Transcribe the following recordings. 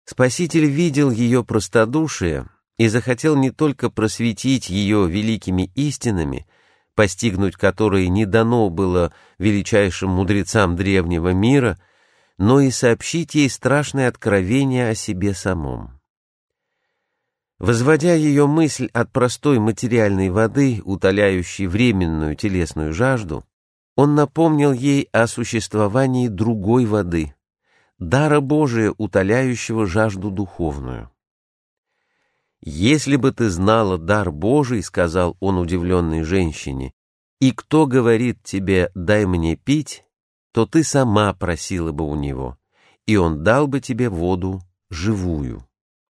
Спаситель видел ее простодушие и захотел не только просветить ее великими истинами, постигнуть которые не дано было величайшим мудрецам древнего мира, но и сообщить ей страшное откровение о себе самом. Возводя ее мысль от простой материальной воды, утоляющей временную телесную жажду, он напомнил ей о существовании другой воды, дара Божия, утоляющего жажду духовную. «Если бы ты знала дар Божий, — сказал он удивленной женщине, — и кто говорит тебе «дай мне пить», то ты сама просила бы у него, и он дал бы тебе воду живую».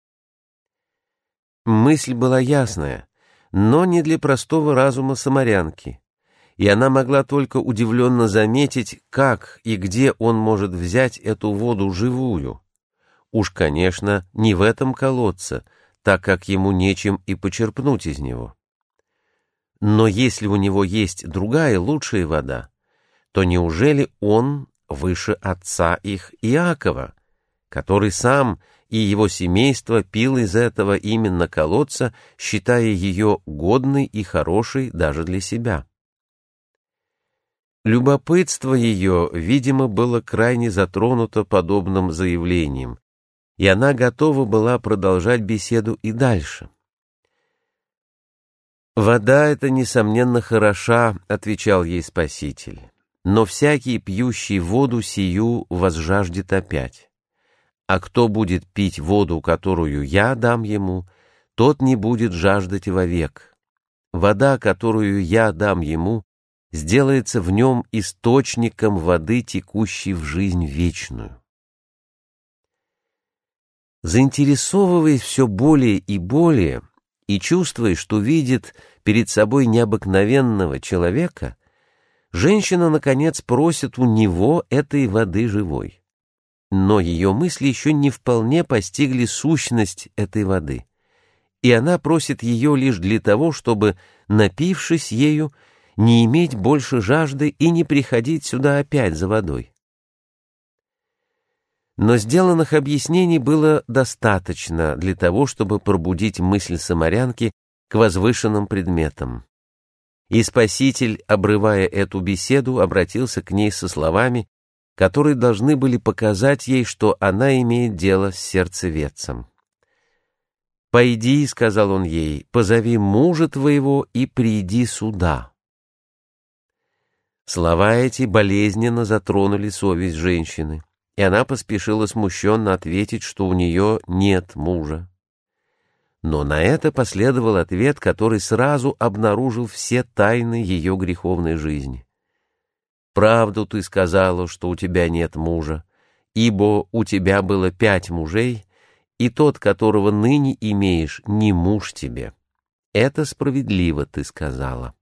Мысль была ясная, но не для простого разума самарянки, и она могла только удивленно заметить, как и где он может взять эту воду живую. Уж, конечно, не в этом колодце, так как ему нечем и почерпнуть из него. Но если у него есть другая, лучшая вода, то неужели он выше отца их Иакова, который сам и его семейство пил из этого именно колодца, считая ее годной и хорошей даже для себя? Любопытство ее, видимо, было крайне затронуто подобным заявлением, и она готова была продолжать беседу и дальше. «Вода эта, несомненно, хороша, — отвечал ей Спаситель, — но всякий, пьющий воду сию, возжаждет опять. А кто будет пить воду, которую я дам ему, тот не будет жаждать вовек. Вода, которую я дам ему, сделается в нем источником воды, текущей в жизнь вечную». Заинтересовываясь все более и более и чувствуя, что видит перед собой необыкновенного человека, женщина, наконец, просит у него этой воды живой. Но ее мысли еще не вполне постигли сущность этой воды, и она просит ее лишь для того, чтобы, напившись ею, не иметь больше жажды и не приходить сюда опять за водой. Но сделанных объяснений было достаточно для того, чтобы пробудить мысль самарянки к возвышенным предметам. И Спаситель, обрывая эту беседу, обратился к ней со словами, которые должны были показать ей, что она имеет дело с сердцеведцем. «Пойди, — сказал он ей, — позови мужа твоего и приди сюда». Слова эти болезненно затронули совесть женщины, и она поспешила смущенно ответить, что у нее нет мужа. Но на это последовал ответ, который сразу обнаружил все тайны ее греховной жизни. «Правду ты сказала, что у тебя нет мужа, ибо у тебя было 5 мужей, и тот, которого ныне имеешь, не муж тебе. Это справедливо ты сказала».